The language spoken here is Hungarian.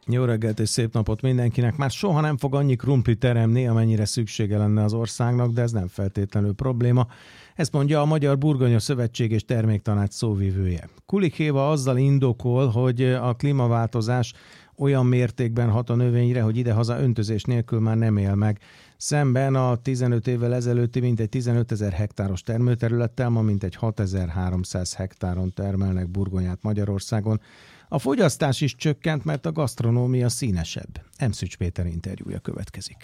Jó reggelt és szép napot mindenkinek. Már soha nem fog annyi krumpli teremni, amennyire szüksége lenne az országnak, de ez nem feltétlenül probléma. Ezt mondja a Magyar Burgonya Szövetség és Terméktanács szóvivője. Kulik Éva azzal indokol, hogy a klímaváltozás olyan mértékben hat a növényre, hogy idehaza öntözés nélkül már nem él meg. Szemben a 15 évvel ezelőtti mintegy 15 000 hektáros termőterülettel ma mintegy 6300 hektáron termelnek burgonyát Magyarországon. A fogyasztás is csökkent, mert a gasztronómia színesebb. Emszücs Péter interjúja következik.